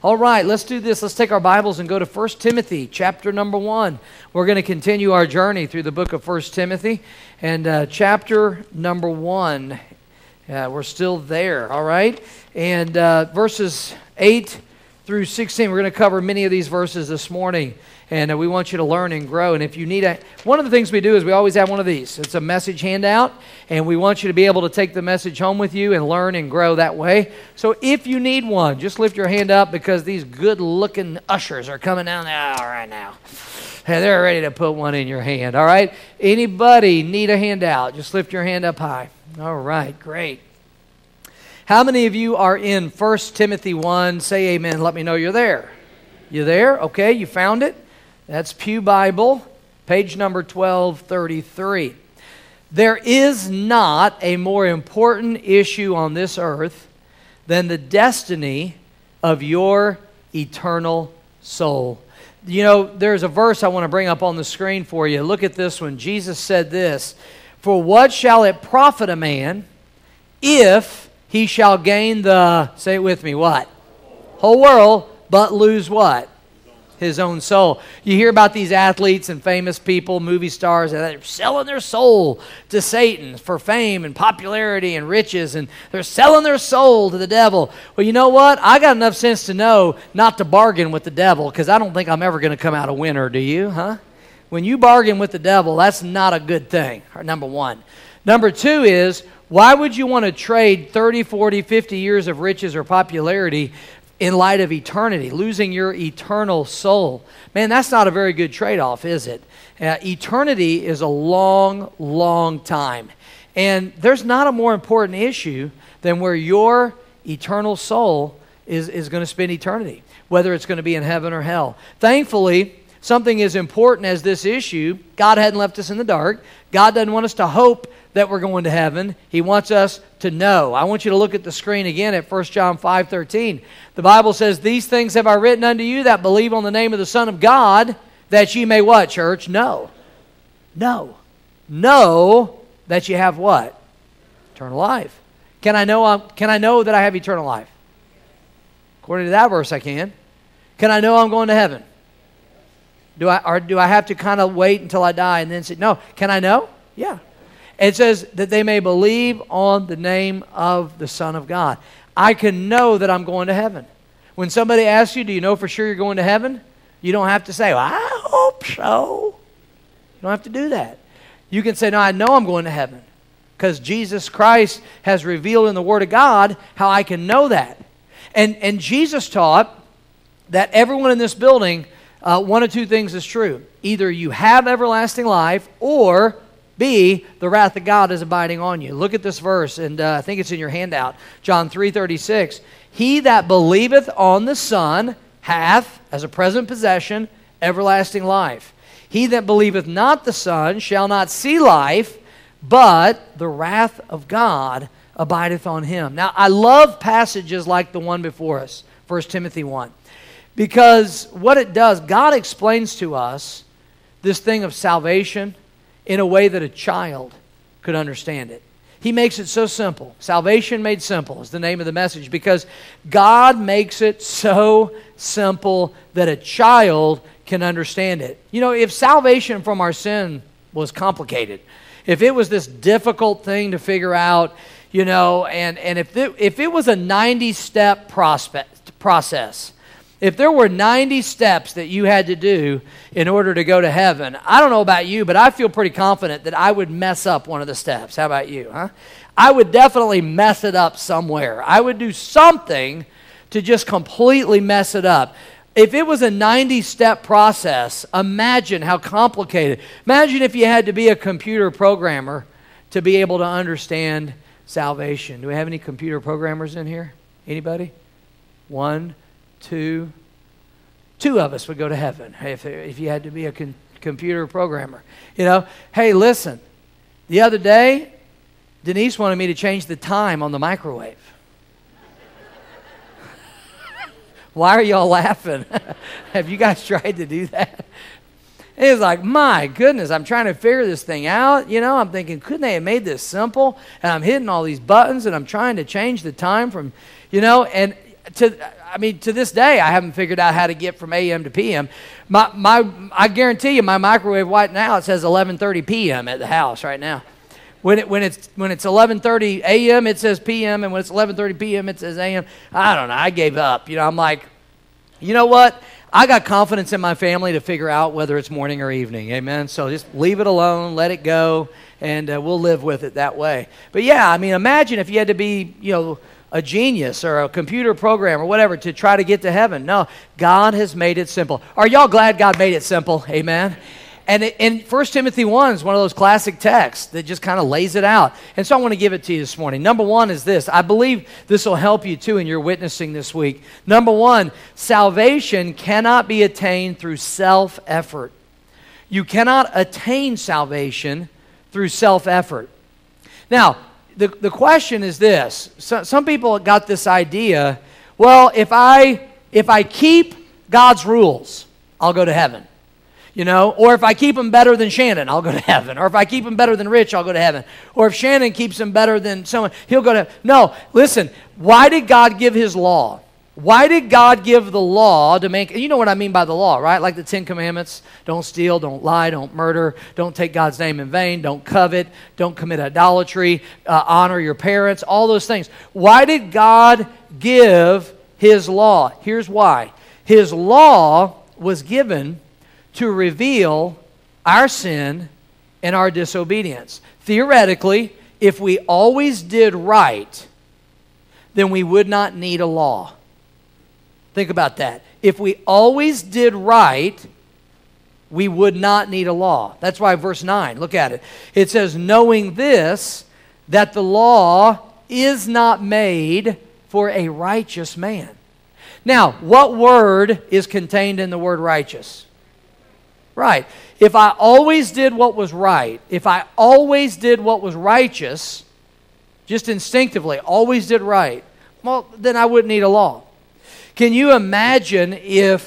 All right, let's do this. Let's take our Bibles and go to 1 Timothy chapter number 1. We're going to continue our journey through the book of 1 Timothy. And chapter number 1, we're still there, all right? And verses 8 through 16, we're going to cover many of these verses this morning. And we want you to learn and grow. And if you need one of the things we do is we always have one of these. It's a message handout. And we want you to be able to take the message home with you and learn and grow that way. So if you need one, just lift your hand up because these good-looking ushers are coming down the aisle right now. And they're ready to put one in your hand, all right? Anybody need a handout? Just lift your hand up high. All right, great. How many of you are in 1 Timothy 1? Say amen. Let me know you're there. You there? Okay, you found it? That's Pew Bible, page number 1233. There is not a more important issue on this earth than the destiny of your eternal soul. You know, there's a verse I want to bring up on the screen for you. Look at this one. Jesus said this, "For what shall it profit a man if he shall gain the," say it with me, what? Whole world, but lose what? His own soul. You hear about these athletes and famous people, movie stars, that they're selling their soul to Satan for fame and popularity and riches, and they're selling their soul to the devil. Well, you know what? I got enough sense to know not to bargain with the devil, because I don't think I'm ever going to come out a winner, do you? Huh? When you bargain with the devil, that's not a good thing, number one. Number two is, why would you want to trade 30, 40, 50 years of riches or popularity in light of eternity, losing your eternal soul? Man, that's not a very good trade-off, is it? Eternity is a long, long time. And there's not a more important issue than where your eternal soul is going to spend eternity, whether it's going to be in heaven or hell. Thankfully, something as important as this issue, God hadn't left us in the dark. God doesn't want us to hope that we're going to heaven. He wants us to know. I want you to look at the screen again at 1 John 5:13. The Bible says, "These things have I written unto you that believe on the name of the Son of God, that ye may" what, church? Know. Know. Know that you have what? Eternal life. Can I know that I have eternal life? According to that verse, I can. Can I know I'm going to heaven? Do I have to kind of wait until I die and then say, no? Can I know? Yeah. It says that they may believe on the name of the Son of God. I can know that I'm going to heaven. When somebody asks you, do you know for sure you're going to heaven? You don't have to say, well, I hope so. You don't have to do that. You can say, no, I know I'm going to heaven, because Jesus Christ has revealed in the Word of God how I can know that. And Jesus taught that everyone in this building, one of two things is true. Either you have everlasting life, or B, the wrath of God is abiding on you. Look at this verse, and I think it's in your handout. John 3:36. "He that believeth on the Son hath, as a present possession, everlasting life. He that believeth not the Son shall not see life, but the wrath of God abideth on him." Now, I love passages like the one before us, 1 Timothy 1. Because what it does, God explains to us this thing of salvation in a way that a child could understand it. He makes it so simple. Salvation Made Simple is the name of the message, because God makes it so simple that a child can understand it. You know, if salvation from our sin was complicated, if it was this difficult thing to figure out, you know, and if it was a 90-step process, if there were 90 steps that you had to do in order to go to heaven, I don't know about you, but I feel pretty confident that I would mess up one of the steps. How about you, huh? I would definitely mess it up somewhere. I would do something to just completely mess it up. If it was a 90-step process, imagine how complicated. Imagine if you had to be a computer programmer to be able to understand salvation. Do we have any computer programmers in here? Anybody? One, two of us would go to heaven if you had to be a computer programmer. You know, hey, listen, the other day, Denise wanted me to change the time on the microwave. Why are y'all laughing? Have you guys tried to do that? It was like, my goodness, I'm trying to figure this thing out. You know, I'm thinking, couldn't they have made this simple? And I'm hitting all these buttons, and I'm trying to change the time from, you know, and I mean, to this day, I haven't figured out how to get from AM to PM. I guarantee you, my microwave right now, it says 11:30 PM at the house right now. When it's 11:30 AM, it says PM, and when it's 11:30 PM, it says AM. I don't know. I gave up. I'm like, you know what? I got confidence in my family to figure out whether it's morning or evening. Amen. So just leave it alone, let it go, and we'll live with it that way. But yeah, I mean, imagine if you had to be, a genius or a computer program or whatever to try to get to heaven. No, God has made it simple. Are y'all glad God made it simple? Amen. And in 1 Timothy 1 is one of those classic texts that just kind of lays it out. And so I want to give it to you this morning. Number one is this. I believe this will help you too in your witnessing this week. Number one, salvation cannot be attained through self-effort. You cannot attain salvation through self-effort. Now, the question is this. Some people got this idea, well, if I keep God's rules, I'll go to heaven. Or if I keep them better than Shannon, I'll go to heaven. Or if I keep them better than Rich, I'll go to heaven. Or if Shannon keeps them better than someone, he'll go to heaven. No, listen, why did God give his law? Why did God give the law to make, you know what I mean by the law, right? Like the 10 Commandments, don't steal, don't lie, don't murder, don't take God's name in vain, don't covet, don't commit idolatry, honor your parents, all those things. Why did God give his law? Here's why. His law was given to reveal our sin and our disobedience. Theoretically, if we always did right, then we would not need a law. Think about that. If we always did right, we would not need a law. That's why verse 9, look at it. It says, knowing this, that the law is not made for a righteous man. Now, what word is contained in the word righteous? Right. If I always did what was right, if I always did what was righteous, just instinctively, always did right, well, then I wouldn't need a law. Can you imagine if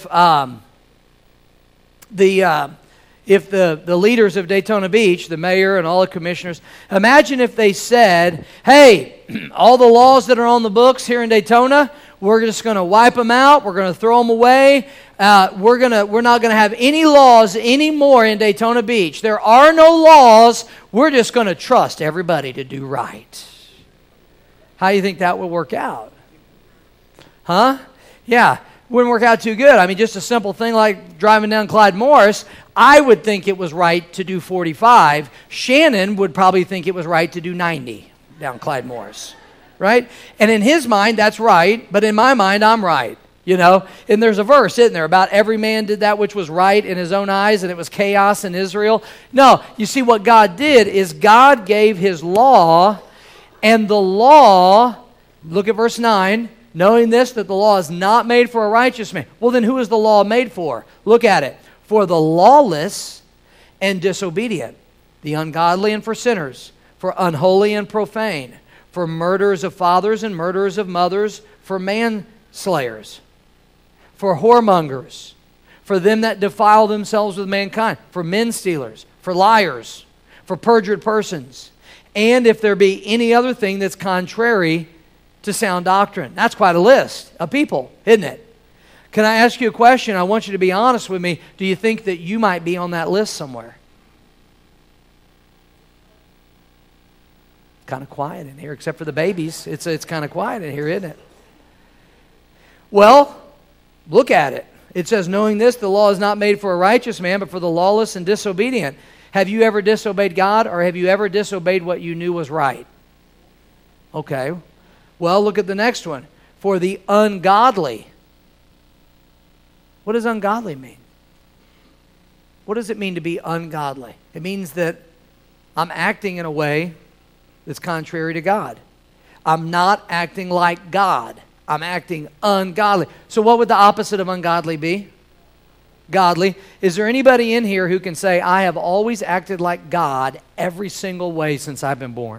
the leaders of Daytona Beach, the mayor and all the commissioners, imagine if they said, hey, all the laws that are on the books here in Daytona, we're just going to wipe them out. We're going to throw them away. We're not going to have any laws anymore in Daytona Beach. There are no laws. We're just going to trust everybody to do right. How do you think that would work out? Huh? Yeah, wouldn't work out too good. I mean, just a simple thing like driving down Clyde Morris, I would think it was right to do 45. Shannon would probably think it was right to do 90 down Clyde Morris, right? And in his mind, that's right, but in my mind, I'm right, And there's a verse, isn't there, about every man did that which was right in his own eyes, and it was chaos in Israel. No, you see, what God did is God gave his law, and the law, look at verse 9, knowing this, that the law is not made for a righteous man. Well, then who is the law made for? Look at it. For the lawless and disobedient, the ungodly and for sinners, for unholy and profane, for murderers of fathers and murderers of mothers, for manslayers, for whoremongers, for them that defile themselves with mankind, for men stealers, for liars, for perjured persons, and if there be any other thing that's contrary to sound doctrine. That's quite a list of people, isn't it? Can I ask you a question? I want you to be honest with me. Do you think that you might be on that list somewhere? Kind of quiet in here, except for the babies. It's kind of quiet in here, isn't it? Well, look at it. It says, knowing this, the law is not made for a righteous man, but for the lawless and disobedient. Have you ever disobeyed God, or have you ever disobeyed what you knew was right? Okay. Well, look at the next one. For the ungodly. What does ungodly mean? What does it mean to be ungodly? It means that I'm acting in a way that's contrary to God. I'm not acting like God. I'm acting ungodly. So what would the opposite of ungodly be? Godly. Is there anybody in here who can say, I have always acted like God every single way since I've been born?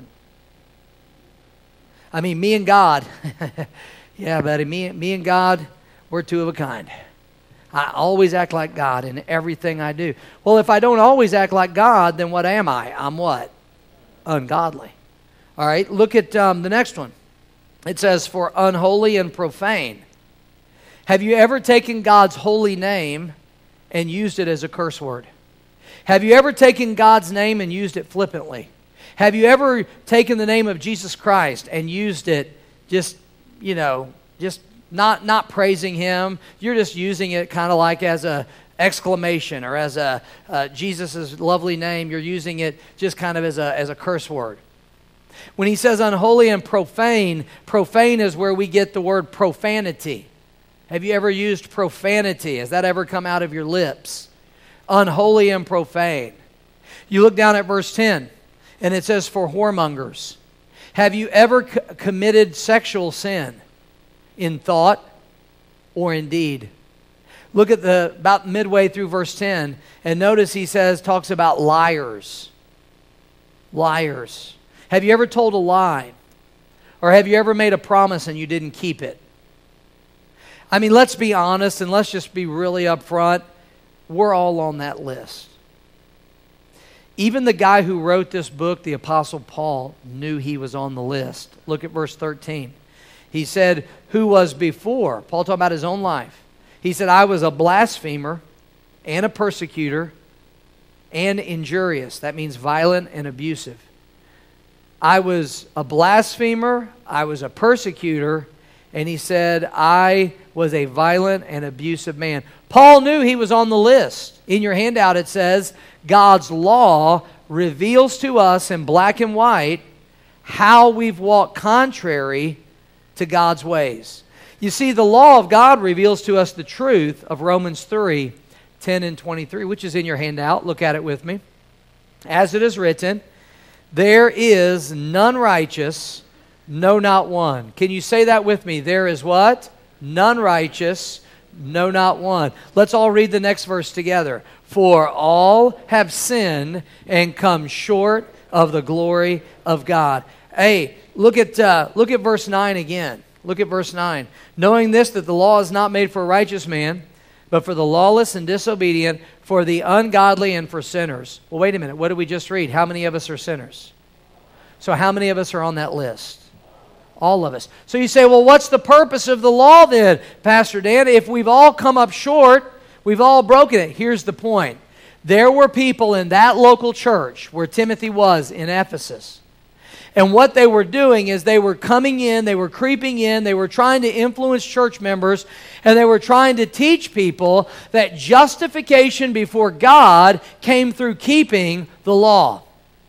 I mean, me and God, yeah, buddy, me and God, we're two of a kind. I always act like God in everything I do. Well, if I don't always act like God, then what am I? I'm what? Ungodly. All right, look at the next one. It says, for unholy and profane. Have you ever taken God's holy name and used it as a curse word? Have you ever taken God's name and used it flippantly? Have you ever taken the name of Jesus Christ and used it just not praising Him? You're just using it kind of like as a exclamation or as a Jesus' lovely name. You're using it just kind of as a curse word. When he says unholy and profane, profane is where we get the word profanity. Have you ever used profanity? Has that ever come out of your lips? Unholy and profane. You look down at verse 10, and it says, for whoremongers. Have you ever committed sexual sin in thought or in deed? Look at about midway through verse 10, and notice he talks about liars. Liars. Have you ever told a lie? Or have you ever made a promise and you didn't keep it? I mean, let's be honest and let's just be really upfront. We're all on that list. Even the guy who wrote this book, the Apostle Paul, knew he was on the list. Look at verse 13. He said, who was before? Paul talking about his own life. He said, I was a blasphemer and a persecutor and injurious. That means violent and abusive. I was a blasphemer, I was a persecutor, and he said, I was a violent and abusive man. Paul knew he was on the list. In your handout it says, God's law reveals to us in black and white how we've walked contrary to God's ways. You see, the law of God reveals to us the truth of Romans 3, 10 and 23, which is in your handout. Look at it with me. As it is written, there is none righteous, no, not one. Can you say that with me? There is what? None righteous, no, not one. Let's all read the next verse together. For all have sinned and come short of the glory of God. Hey, look at verse 9 again. Look at verse 9. Knowing this, that the law is not made for a righteous man, but for the lawless and disobedient, for the ungodly and for sinners. Well, wait a minute. What did we just read? How many of us are sinners? So how many of us are on that list? All of us. So you say, well, what's the purpose of the law then, Pastor Dan? If we've all come up short, we've all broken it. Here's the point. There were people in that local church where Timothy was in Ephesus. And what they were doing is they were coming in, they were creeping in, they were trying to influence church members, and they were trying to teach people that justification before God came through keeping the law.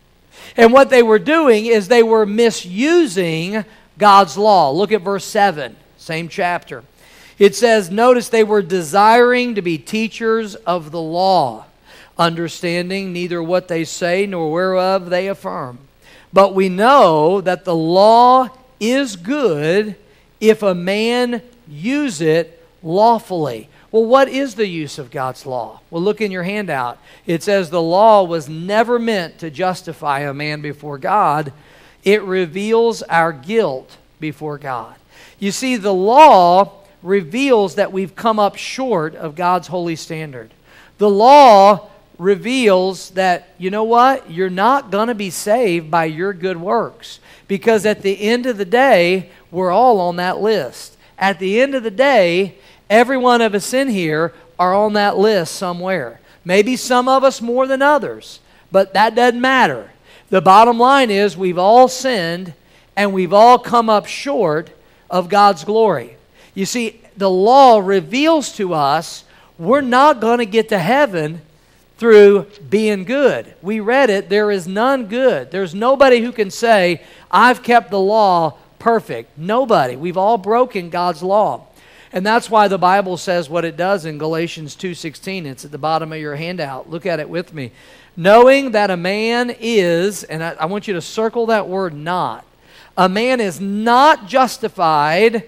And what they were doing is they were misusing God's law. Look at verse 7, same chapter. It says, notice they were desiring to be teachers of the law, understanding neither what they say nor whereof they affirm. But we know that the law is good if a man use it lawfully. Well, what is the use of God's law? Well, look in your handout. It says the law was never meant to justify a man before God. It reveals our guilt before God. You see, the law reveals that we've come up short of God's holy standard. The law reveals that, you know what? You're not going to be saved by your good works. Because at the end of the day, we're all on that list. At the end of the day, every one of us in here are on that list somewhere. Maybe some of us more than others, but that doesn't matter. The bottom line is we've all sinned and we've all come up short of God's glory. You see, the law reveals to us we're not going to get to heaven through being good. We read it, there is none good. There's nobody who can say, I've kept the law perfect. Nobody. We've all broken God's law. And that's why the Bible says what it does in Galatians 2:16. It's at the bottom of your handout. Look at it with me. Knowing that a man is, and I want you to circle that word not. A man is not justified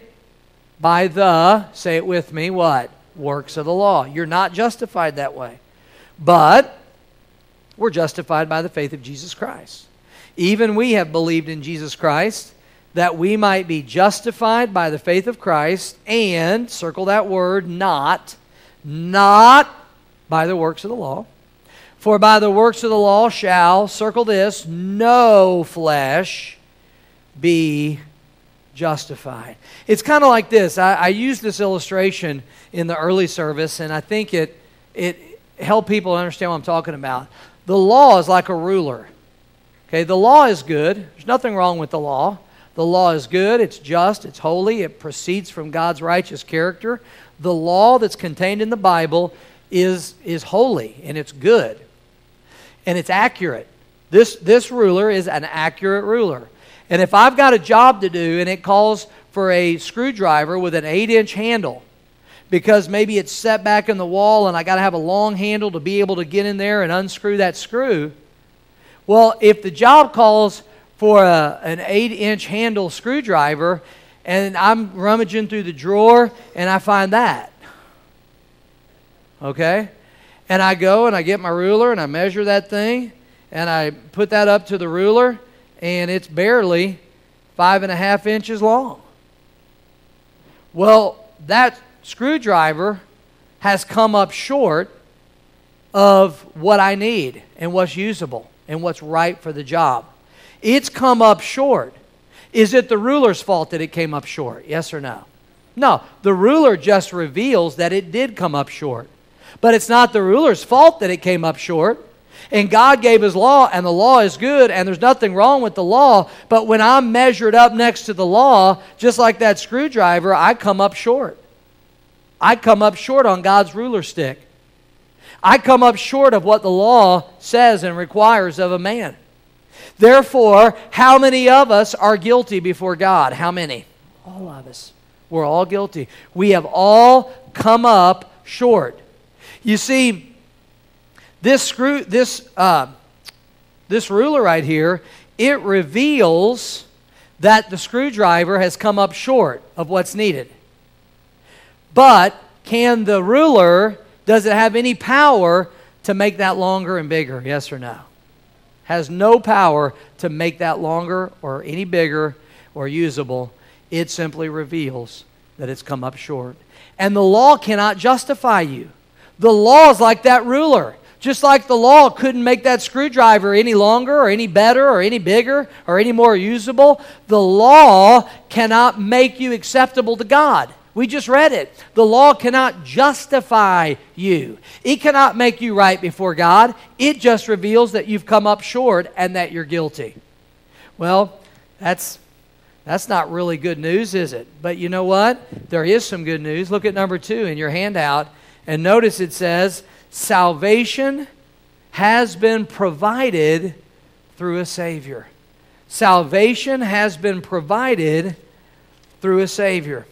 by the, say it with me, what? Works of the law. You're not justified that way. But we're justified by the faith of Jesus Christ. Even we have believed in Jesus Christ that we might be justified by the faith of Christ and, circle that word, not by the works of the law. For by the works of the law shall, circle this, no flesh be justified. It's kind of like this. I used this illustration in the early service, and I think it helped people understand what I'm talking about. The law is like a ruler. Okay, the law is good. There's nothing wrong with the law. The law is good, it's just, it's holy, it proceeds from God's righteous character. The law that's contained in the Bible is holy, and it's good, and it's accurate. This ruler is an accurate ruler. And if I've got a job to do and it calls for a screwdriver with an 8-inch handle, because maybe it's set back in the wall and I got to have a long handle to be able to get in there and unscrew that screw, well, if the job calls for an 8-inch handle screwdriver, and I'm rummaging through the drawer, and I find that. Okay? And I go and I get my ruler, and I measure that thing, and I put that up to the ruler, and it's barely 5.5 inches long. Well, that screwdriver has come up short of what I need and what's usable and what's right for the job. It's come up short. Is it the ruler's fault that it came up short? Yes or no? No. The ruler just reveals that it did come up short. But it's not the ruler's fault that it came up short. And God gave His law, and the law is good, and there's nothing wrong with the law. But when I'm measured up next to the law, just like that screwdriver, I come up short. I come up short on God's ruler stick. I come up short of what the law says and requires of a man. Therefore, how many of us are guilty before God? How many? All of us. We're all guilty. We have all come up short. You see, this ruler right here, it reveals that the screwdriver has come up short of what's needed. But can the ruler, does it have any power to make that longer and bigger? Yes or no? Has no power to make that longer or any bigger or usable. It simply reveals that it's come up short. And the law cannot justify you. The law is like that ruler. Just like the law couldn't make that screwdriver any longer or any better or any bigger or any more usable, the law cannot make you acceptable to God. We just read it. The law cannot justify you. It cannot make you right before God. It just reveals that you've come up short and that you're guilty. Well, that's not really good news, is it? But you know what? There is some good news. Look at number 2 in your handout, and notice it says, salvation has been provided through a Savior. Salvation has been provided through a Savior.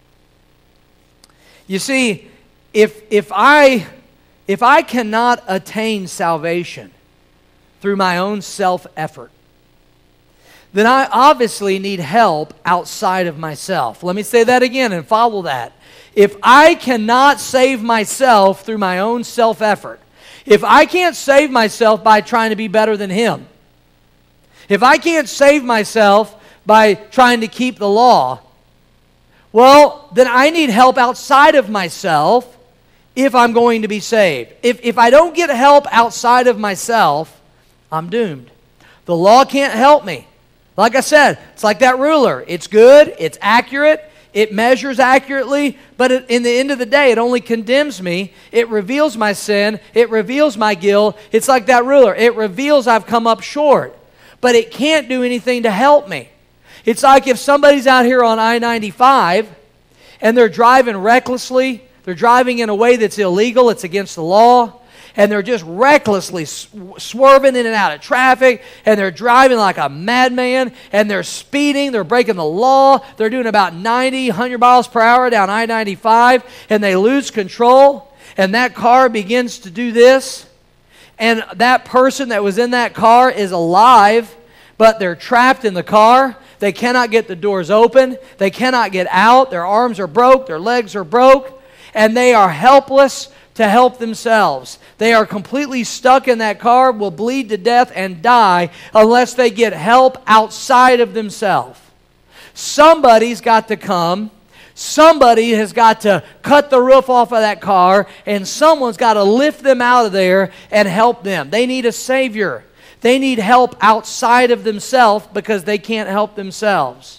You see, if I cannot attain salvation through my own self-effort, then I obviously need help outside of myself. Let me say that again and follow that. If I cannot save myself through my own self-effort, if I can't save myself by trying to be better than Him, if I can't save myself by trying to keep the law, well, then I need help outside of myself if I'm going to be saved. If I don't get help outside of myself, I'm doomed. The law can't help me. Like I said, it's like that ruler. It's good, it's accurate, it measures accurately, but in the end of the day, it only condemns me. It reveals my sin. It reveals my guilt. It's like that ruler. It reveals I've come up short, but it can't do anything to help me. It's like if somebody's out here on I-95 and they're driving recklessly, they're driving in a way that's illegal, it's against the law, and they're just recklessly swerving in and out of traffic, and they're driving like a madman, and they're speeding, they're breaking the law, they're doing about 90, 100 miles per hour down I-95, and they lose control, and that car begins to do this, and that person that was in that car is alive, but they're trapped in the car. They cannot get the doors open. They cannot get out. Their arms are broke. Their legs are broke. And they are helpless to help themselves. They are completely stuck in that car, will bleed to death and die unless they get help outside of themselves. Somebody's got to come. Somebody has got to cut the roof off of that car, and someone's got to lift them out of there and help them. They need a Savior. They need help outside of themselves because they can't help themselves.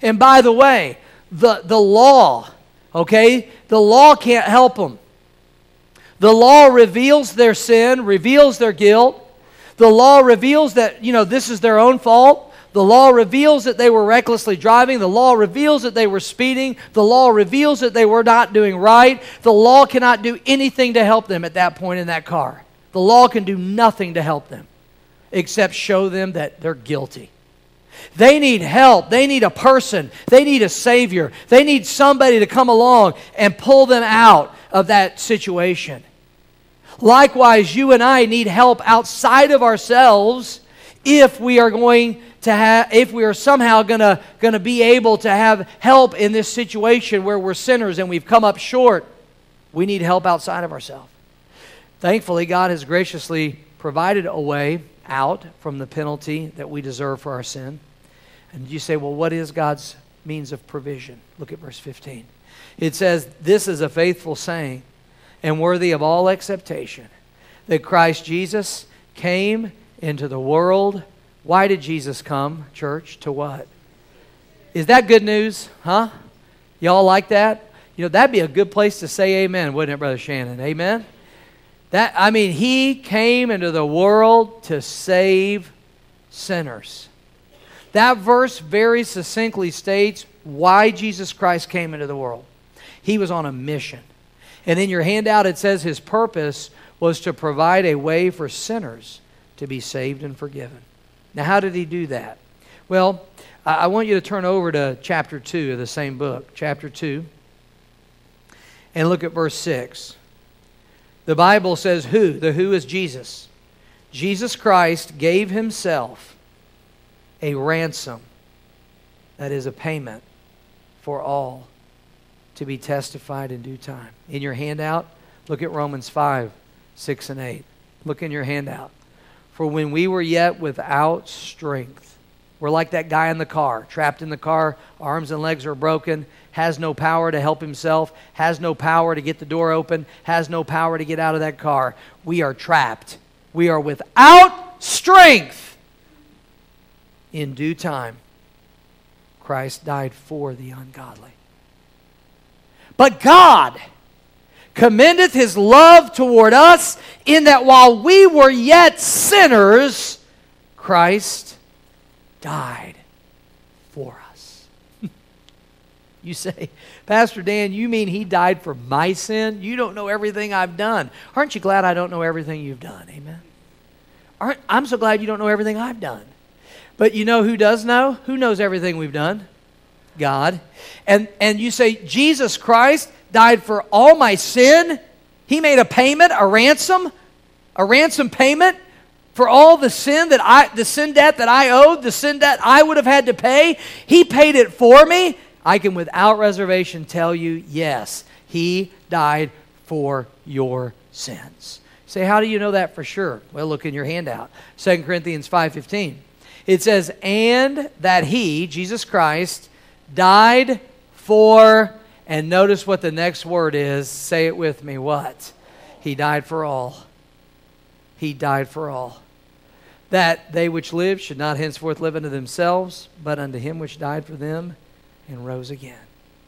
And by the way, the law, okay, the law can't help them. The law reveals their sin, reveals their guilt. The law reveals that, this is their own fault. The law reveals that they were recklessly driving. The law reveals that they were speeding. The law reveals that they were not doing right. The law cannot do anything to help them at that point in that car. The law can do nothing to help them except show them that they're guilty. They need help. They need a person. They need a Savior. They need somebody to come along and pull them out of that situation. Likewise, you and I need help outside of ourselves if we are somehow going to be able to have help in this situation where we're sinners and we've come up short. We need help outside of ourselves. Thankfully, God has graciously provided a way out from the penalty that we deserve for our sin. And you say, well, what is God's means of provision? Look at verse 15. It says, "This is a faithful saying and worthy of all acceptation, that Christ Jesus came into the world." Why did Jesus come, church? To what? Is that good news? Huh? Y'all like that? That'd be a good place to say amen, wouldn't it, Brother Shannon? Amen? He came into the world to save sinners. That verse very succinctly states why Jesus Christ came into the world. He was on a mission. And in your handout it says his purpose was to provide a way for sinners to be saved and forgiven. Now, how did he do that? Well, I want you to turn over to chapter 2 of the same book, chapter 2, and look at verse 6. The Bible says who? The who is Jesus. Jesus Christ gave himself a ransom, that is a payment for all, to be testified in due time. In your handout, look at Romans 5, 6 and 8. Look in your handout. "For when we were yet without strength," we're like that guy in the car, trapped in the car, arms and legs are broken, has no power to help himself, has no power to get the door open, has no power to get out of that car. We are trapped. We are without strength. In due time, Christ died for the ungodly. But God commendeth his love toward us, in that while we were yet sinners, Christ died for us. You say, "Pastor Dan, you mean he died for my sin? You don't know everything I've done." Aren't you glad I don't know everything you've done? Amen. I'm so glad you don't know everything I've done. But you know who does know? Who knows everything we've done? God. And you say, Jesus Christ died for all my sin. He made a payment, a ransom payment for all the sin debt that I owed, the sin debt I would have had to pay. He paid it for me. I can without reservation tell you, yes, he died for your sins. Say, how do you know that for sure? Well, look in your handout. 2 Corinthians 5:15. It says, "And that he," Jesus Christ, "died for," and notice what the next word is. Say it with me. What? He died for all. He died for all. "That they which live should not henceforth live unto themselves, but unto him which died for them and rose again."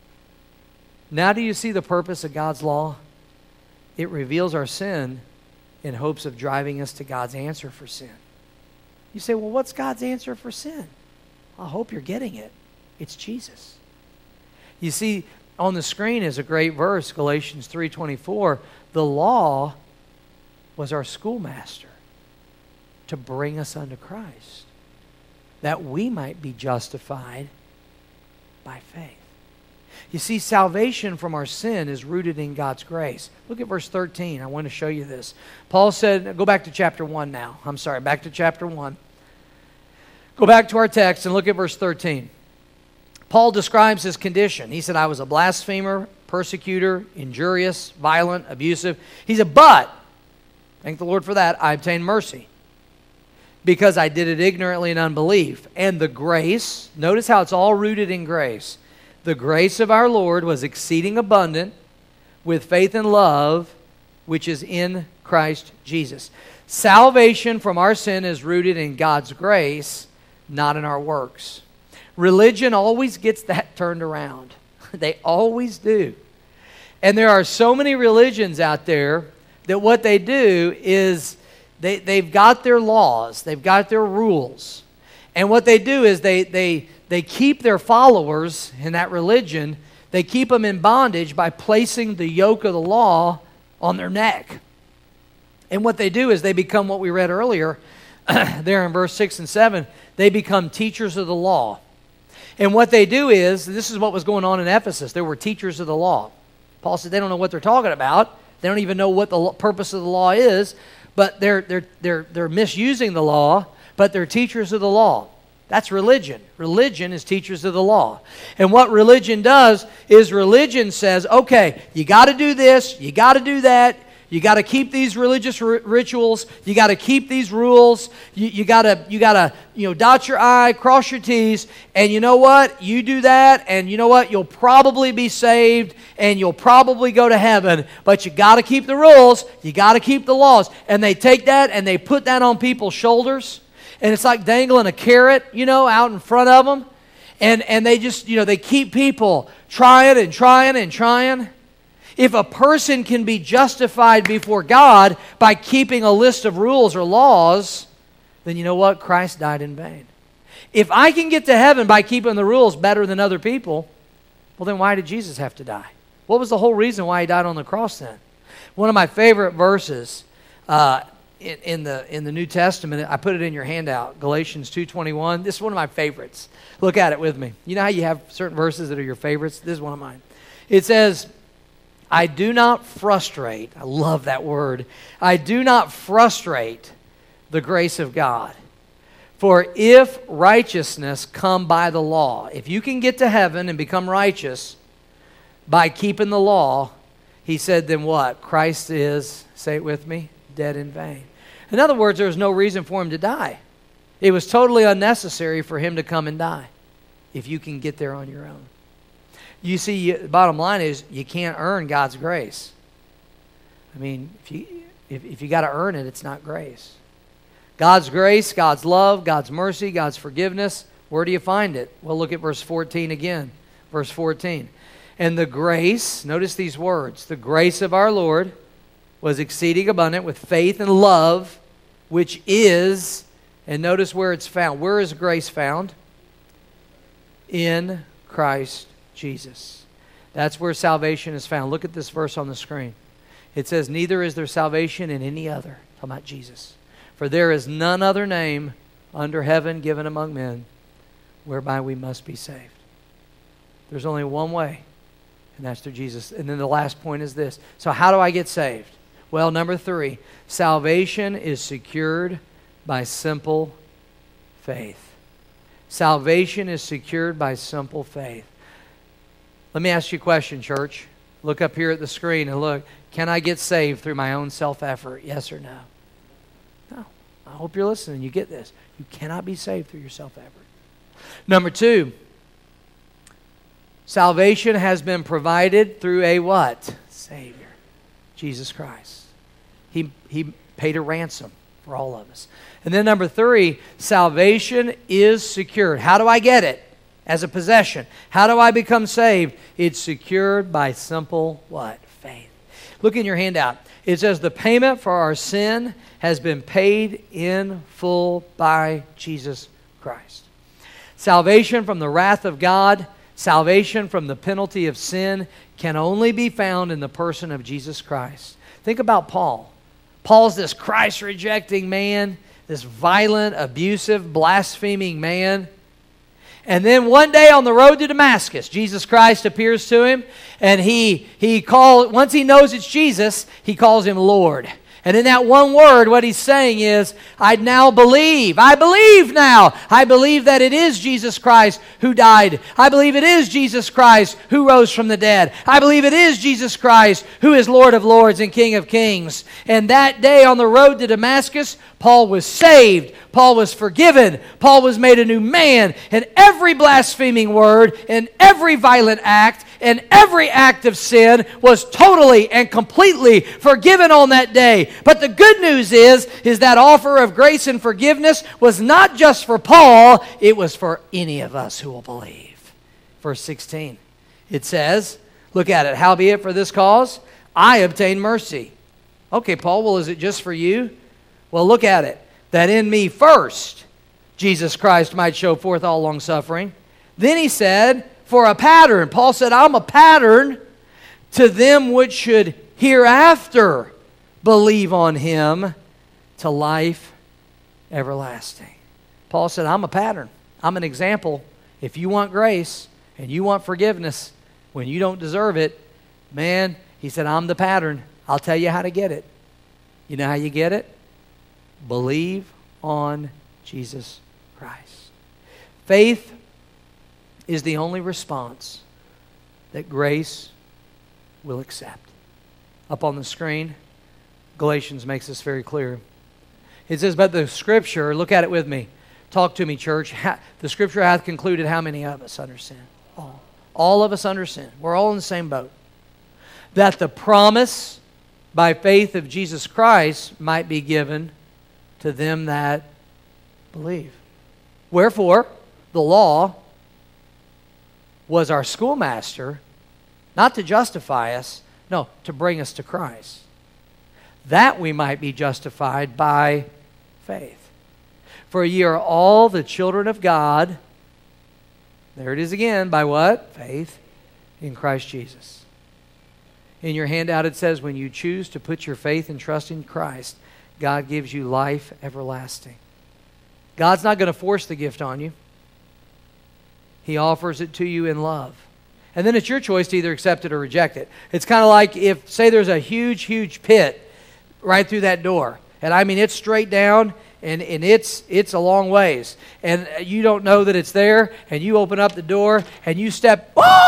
Now do you see the purpose of God's law? It reveals our sin in hopes of driving us to God's answer for sin. You say, well, what's God's answer for sin? I hope you're getting it. It's Jesus. You see, on the screen is a great verse, Galatians 3:24. The law was our schoolmaster to bring us unto Christ, that we might be justified by faith. You see, salvation from our sin is rooted in God's grace. Look at verse 13. I want to show you this. Paul said, go back to chapter 1 now. Back to chapter 1. Go back to our text and look at verse 13. Paul describes his condition. He said, I was a blasphemer, persecutor, injurious, violent, abusive. He said, but, thank the Lord for that, I obtained mercy, because I did it ignorantly in unbelief. And the grace, notice how it's all rooted in grace. The grace of our Lord was exceeding abundant with faith and love, which is in Christ Jesus. Salvation from our sin is rooted in God's grace, not in our works. Religion always gets that turned around. They always do. And there are so many religions out there that what they do is they've got their laws, they've got their rules. And what they do is they keep their followers in that religion, they keep them in bondage by placing the yoke of the law on their neck. And what they do is they become what we read earlier, there in verse 6 and 7, they become teachers of the law. And what they do is, this is what was going on in Ephesus. There were teachers of the law. Paul said they don't know what they're talking about. They don't even know what the purpose of the law is, but they're misusing the law, but they're teachers of the law. That's religion. Religion is teachers of the law. And what religion does is religion says, okay, you got to do this, you got to do that, you got to keep these religious rituals, you got to keep these rules, you got to dot your I, cross your T's, and you know what? You do that, and you know what? You'll probably be saved, and you'll probably go to heaven, but you got to keep the rules, you got to keep the laws. And they take that and they put that on people's shoulders. And it's like dangling a carrot, out in front of them. And they just, they keep people trying and trying and trying. If a person can be justified before God by keeping a list of rules or laws, then you know what? Christ died in vain. If I can get to heaven by keeping the rules better than other people, well, then why did Jesus have to die? What was the whole reason why he died on the cross then? One of my favorite verses in the New Testament, I put it in your handout, Galatians 2:21. This is one of my favorites. Look at it with me. You know how you have certain verses that are your favorites? This is one of mine. It says, I do not frustrate, I love that word, I do not frustrate the grace of God. For if righteousness come by the law, if you can get to heaven and become righteous by keeping the law, he said, then what? Christ is, say it with me, dead in vain. In other words, there was no reason for him to die. It was totally unnecessary for him to come and die if you can get there on your own. You see, the bottom line is you can't earn God's grace. I mean, if you got to earn it, it's not grace. God's grace, God's love, God's mercy, God's forgiveness, where do you find it? Well, look at verse 14 again. Verse 14. And the grace, notice these words, the grace of our Lord was exceeding abundant with faith and love, which is, and notice where it's found. Where is grace found? In Christ Jesus. That's where salvation is found. Look at this verse on the screen. It says, neither is there salvation in any other. Talking about Jesus. For there is none other name under heaven given among men whereby we must be saved. There's only one way, and that's through Jesus. And then the last point is this. So how do I get saved? Well, number 3, salvation is secured by simple faith. Salvation is secured by simple faith. Let me ask you a question, church. Look up here at the screen and look. Can I get saved through my own self-effort? Yes or no? No. I hope you're listening. You get this. You cannot be saved through your self-effort. Number 2, salvation has been provided through a what? Savior. Jesus Christ. He paid a ransom for all of us. And then number 3, salvation is secured. How do I get it? As a possession. How do I become saved? It's secured by simple what? Faith. Look in your handout. It says the payment for our sin has been paid in full by Jesus Christ. Salvation from the wrath of God, salvation from the penalty of sin can only be found in the person of Jesus Christ. Think about Paul. Paul's this Christ-rejecting man, this violent, abusive, blaspheming man. And then one day on the road to Damascus, Jesus Christ appears to him, and once he knows it's Jesus, he calls him Lord. And in that one word, what he's saying is, I now believe. I believe now. I believe that it is Jesus Christ who died. I believe it is Jesus Christ who rose from the dead. I believe it is Jesus Christ who is Lord of Lords and King of Kings. And that day on the road to Damascus, Paul was saved. Paul was forgiven. Paul was made a new man. And every blaspheming word and every violent act and every act of sin was totally and completely forgiven on that day. But the good news is that offer of grace and forgiveness was not just for Paul, it was for any of us who will believe. Verse 16, it says, look at it, howbeit for this cause, I obtain mercy. Okay, Paul, well, is it just for you? Well, look at it, that in me first, Jesus Christ might show forth all long-suffering. Then he said, for a pattern. Paul said, I'm a pattern to them which should hereafter believe on him to life everlasting. Paul said, I'm a pattern. I'm an example. If you want grace and you want forgiveness when you don't deserve it, man, he said, I'm the pattern. I'll tell you how to get it. You know how you get it? Believe on Jesus Christ. Faith is the only response that grace will accept. Up on the screen, Galatians makes this very clear. It says, but the Scripture, look at it with me. Talk to me, church. The Scripture hath concluded how many of us under sin? All. All of us under sin. We're all in the same boat. That the promise by faith of Jesus Christ might be given to them that believe. Wherefore, the law was our schoolmaster, not to justify us, no, to bring us to Christ, that we might be justified by faith. For ye are all the children of God, there it is again, by what? Faith in Christ Jesus. In your handout it says, when you choose to put your faith and trust in Christ, God gives you life everlasting. God's not going to force the gift on you. He offers it to you in love. And then it's your choice to either accept it or reject it. It's kind of like if, say there's a huge, huge pit right through that door. And I mean, it's straight down and it's a long ways. And you don't know that it's there. And you open up the door and you step,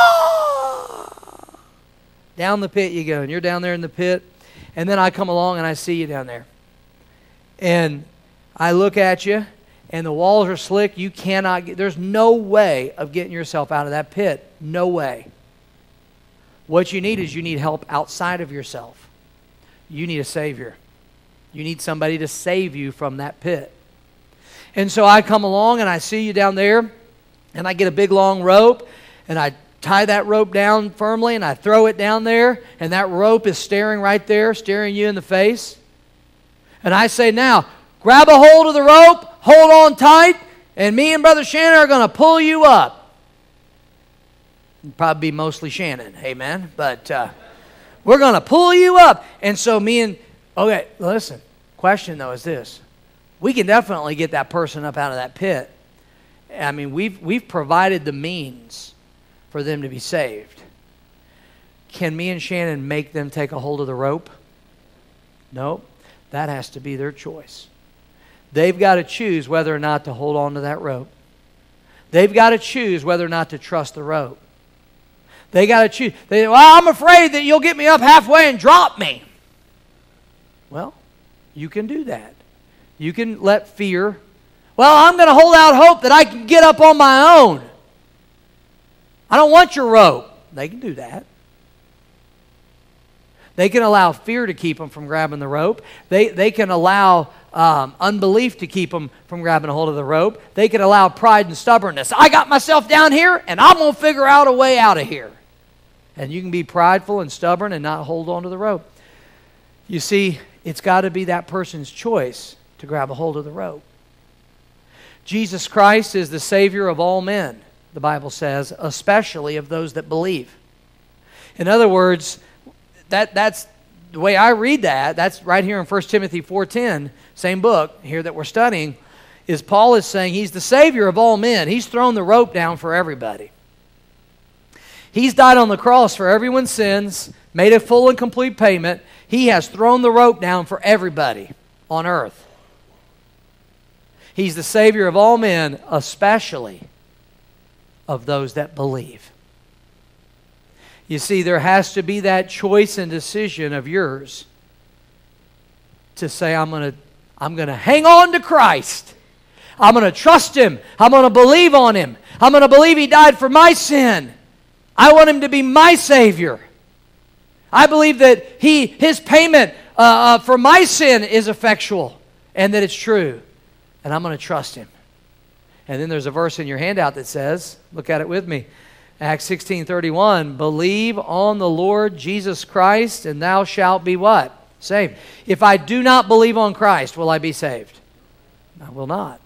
down the pit you go. And you're down there in the pit. And then I come along and I see you down there. And I look at you. And the walls are slick, you cannot get, there's no way of getting yourself out of that pit. No way. What you need is you need help outside of yourself. You need a Savior. You need somebody to save you from that pit. And so I come along and I see you down there, and I get a big long rope, and I tie that rope down firmly, and I throw it down there, and that rope is staring right there, staring you in the face. And I say, now, grab a hold of the rope, hold on tight, and me and Brother Shannon are going to pull you up. It'd probably be mostly Shannon, amen? But we're going to pull you up. And so okay, listen, question though is this. We can definitely get that person up out of that pit. I mean, we've provided the means for them to be saved. Can me and Shannon make them take a hold of the rope? No, that has to be their choice. They've got to choose whether or not to hold on to that rope. They've got to choose whether or not to trust the rope. They got to choose. Well, I'm afraid that you'll get me up halfway and drop me. Well, you can do that. You can let fear, well, I'm going to hold out hope that I can get up on my own. I don't want your rope. They can do that. They can allow fear to keep them from grabbing the rope. They can allow unbelief to keep them from grabbing a hold of the rope. They can allow pride and stubbornness. I got myself down here, and I'm going to figure out a way out of here. And you can be prideful and stubborn and not hold on to the rope. You see, it's got to be that person's choice to grab a hold of the rope. Jesus Christ is the Savior of all men, the Bible says, especially of those that believe. In other words, that's the way I read that. That's right here in 1 Timothy 4:10, same book here that we're studying, is Paul is saying he's the Savior of all men. He's thrown the rope down for everybody. He's died on the cross for everyone's sins, made a full and complete payment. He has thrown the rope down for everybody on earth. He's the Savior of all men, especially of those that believe. You see, there has to be that choice and decision of yours to say, I'm going to hang on to Christ. I'm going to trust Him. I'm going to believe on Him. I'm going to believe He died for my sin. I want Him to be my Savior. I believe that His payment for my sin is effectual and that it's true. And I'm going to trust Him. And then there's a verse in your handout that says, look at it with me, Acts 16:31, believe on the Lord Jesus Christ and thou shalt be what? Saved. If I do not believe on Christ, will I be saved? I will not.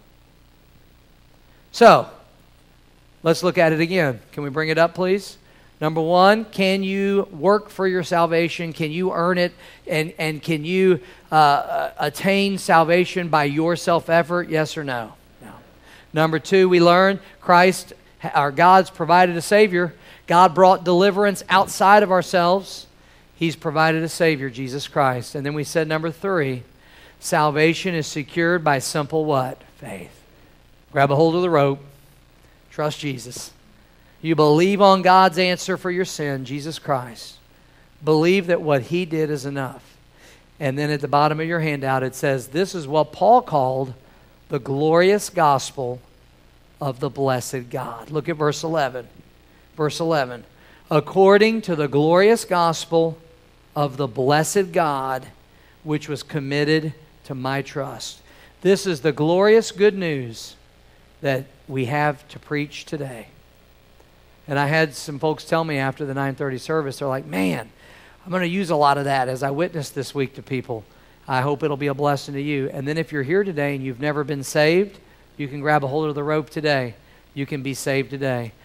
So, let's look at it again. Can we bring it up, please? Number one, can you work for your salvation? Can you earn it? And can you attain salvation by your self-effort? Yes or no? No. Number two, we learn Christ, our God's provided a Savior. God brought deliverance outside of ourselves. He's provided a Savior, Jesus Christ. And then we said number three, salvation is secured by simple what? Faith. Grab a hold of the rope. Trust Jesus. You believe on God's answer for your sin, Jesus Christ. Believe that what He did is enough. And then at the bottom of your handout it says, this is what Paul called the glorious gospel of the blessed God. Look at verse 11. Verse 11. According to the glorious gospel of the blessed God, which was committed to my trust. This is the glorious good news that we have to preach today. And I had some folks tell me after the 9:30 service, they're like, man, I'm going to use a lot of that as I witness this week to people. I hope it'll be a blessing to you. And then if you're here today and you've never been saved, you can grab a hold of the rope today. You can be saved today.